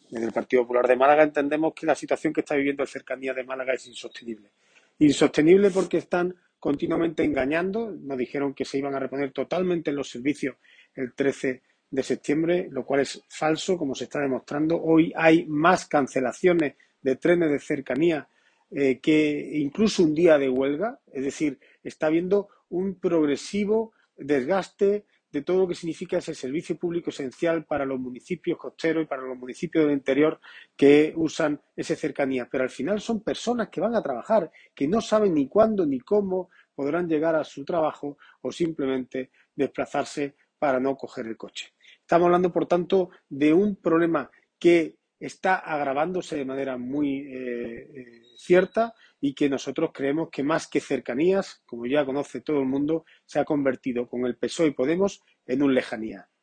En el Partido Popular de Málaga entendemos que la situación que está viviendo el Cercanías de Málaga es insostenible. Insostenible porque están continuamente engañando. Nos dijeron que se iban a reponer totalmente los servicios el 13 de septiembre, lo cual es falso, como se está demostrando. Hoy hay más cancelaciones de trenes de cercanía que incluso un día de huelga. Es decir, está habiendo un progresivo desgaste de todo lo que significa ese servicio público esencial para los municipios costeros y para los municipios del interior que usan esa cercanía. Pero al final son personas que van a trabajar, que no saben ni cuándo ni cómo podrán llegar a su trabajo o simplemente desplazarse para no coger el coche. Estamos hablando, por tanto, de un problema que está agravándose de manera muy cierta y que nosotros creemos que más que cercanías, como ya conoce todo el mundo, se ha convertido con el PSOE y Podemos en un lejanía.